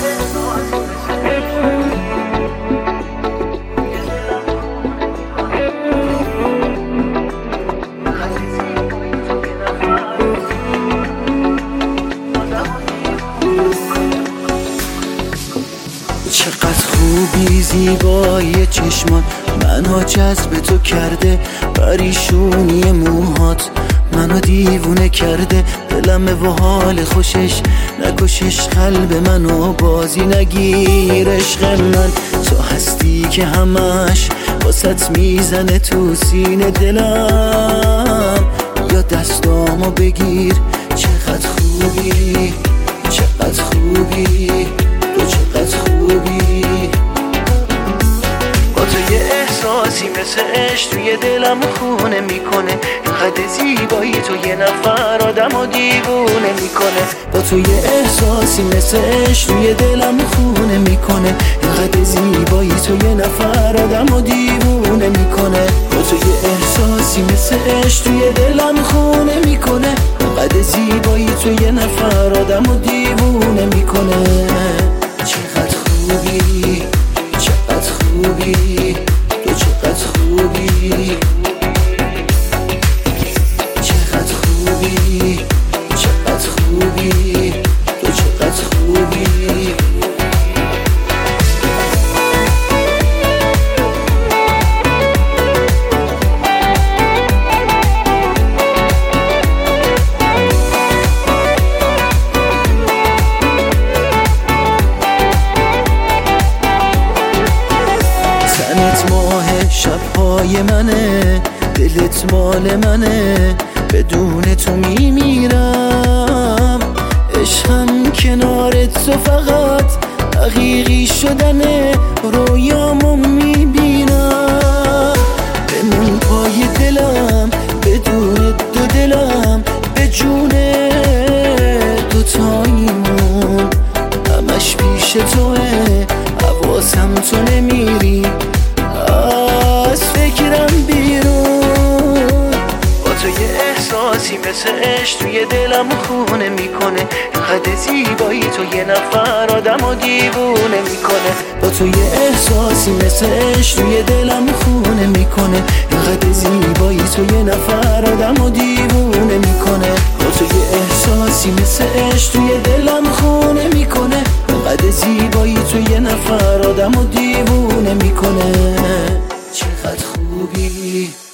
چقدر خوبی زیبایی چشمات منو جذب تو کرده، پریشونی موهات منو دیوونه کرده. دلم و حال خوشش نکشش، قلب منو بازی نگیر. عشق من تو هستی که همش واسط میزنه تو سینه دلم. یا دستامو بگیر، چقدر خوبی چقدر خوبی تو، چقدر خوبی. با تو یه احساسی مثل عشق توی دلم خونه میکنه. اینقدر زیبایی تو یه نفر آدمو دیوونه میکنه. با تو یه احساسی مثل عشق توی دلم خونه میکنه. اینقدر زیبایی تو یه نفر آدمو دیوونه میکنه. با تو یه احساسی مثل عشق توی دلم خونه میکنه. اینقدر زیبایی تو یه نفر آدمو دیوونه میکنه. چقدر خوبی چقدر خوبی تو، چقدر خوبی. چقدر خوبی چقدر خوبی تو، چقدر خوبی. تنت ماه شبهای منه، دلت مال منه، بدون تو میمیرم. عشقم کنارت تو فقط حقیقی شدنه، رویامو میبینم. بمون پای دلم بدون دو دلم، به جون دوتاییمون همش پیش توه. حواسم تو نمیری از فکرم بیرون. با تو یه احساسی مثل عشق توی دلم خونه میکنه. اینقدر زیبایی تو یه نفر آدمو دیوونه میکنه. با تو یه احساسی مثل عشق توی دلم خونه میکنه. اینقدر زیبایی تو یه نفر آدمو دیوونه میکنه. با تو یه احساسی مثل عشق توی دلم خونه میکنه. اینقدر زیبایی تو یه نفر آدمو دیوونه میکنه. چقدر خوبی